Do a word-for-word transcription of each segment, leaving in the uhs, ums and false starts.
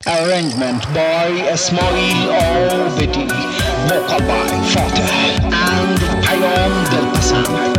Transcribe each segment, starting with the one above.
Arrangement by Ismail Obidi, vocal by Fateh and Payam Dilpasand.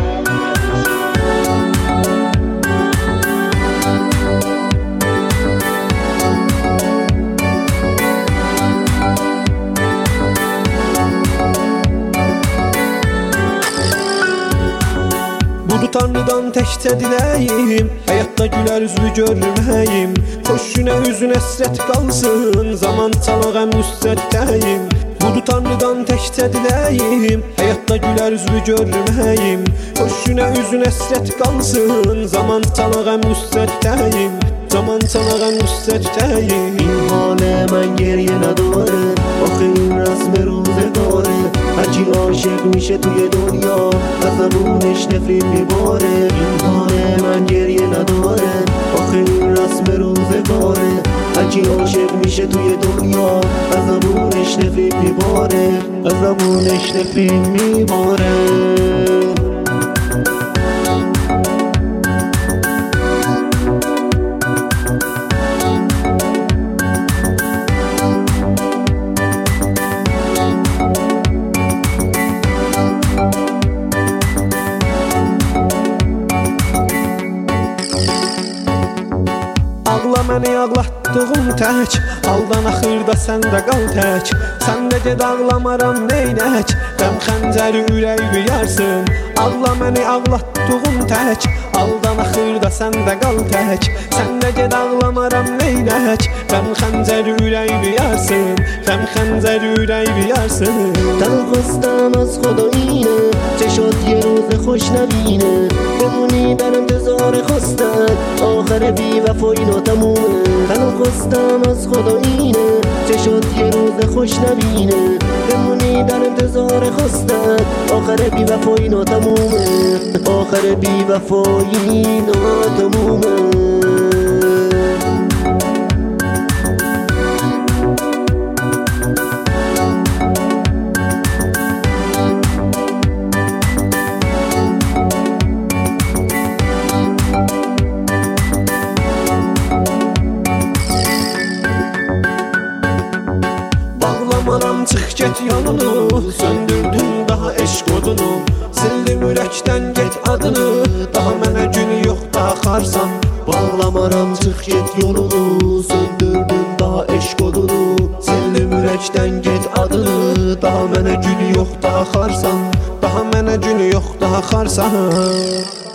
Budu Tanrıdan təkcə diləyim, həyatda gülər üzlü görməyim. Xoşuna üzün əsrət qalsın, zaman çalağəm müstəddəyim. Budu Tanrıdan təkcə diləyim, həyatda gülər üzlü görməyim. Xoşuna üzün əsrət qalsın, zaman çalağəm müstəddəyim. Zaman çalağəm müstəddəyim. این حال من گریه نداره، آخه این رسم روزگاره. هرچی عاشق میشه توی دنیا از زبونش نفرین میباره. این حال من گریه نداره، آخه این رسم روزگاره. هرچی عاشق میشه توی دنیا از زبونش نفرین میباره. از زبونش نفرین میباره. Ağla məni ağlatdığım tək, aldan axırda səndə qal tək. Sən də ged ağlamaram neynək, qəm xəncəri ürək duyarsın. Ağla məni ağlatdığım tək, aldan axırda səndə qal tək. Sən də ged ağlamaram neynək, qəm xəncəri ürək duyarsın. Qəm xəncəri ürək duyarsın. تنها خواستم از خدا اینه، چشات یه روز خوش نبینه. بمونی در انتظار خواستن، آخر بی وفایی ناتمومه. تنها خواستم از خدا اینه، چشات یه روز خوش نبینه. بمونی در انتظار خواستن، آخر بی وفایی ناتمومه. آخر بی وفایی ناتمومه. Bağlamaram çıx get yanını, söndürdün daha eşq odunu. Sildim ürəkdən get adını, daha mənə gün yox daha xarsan. Bağlamaram çıx get yolunu, söndürdün daha eşq odunu. Sildim ürəkdən get adını, daha mənə gün yox daha xarsan. Daha mənə gün yox daha xarsan.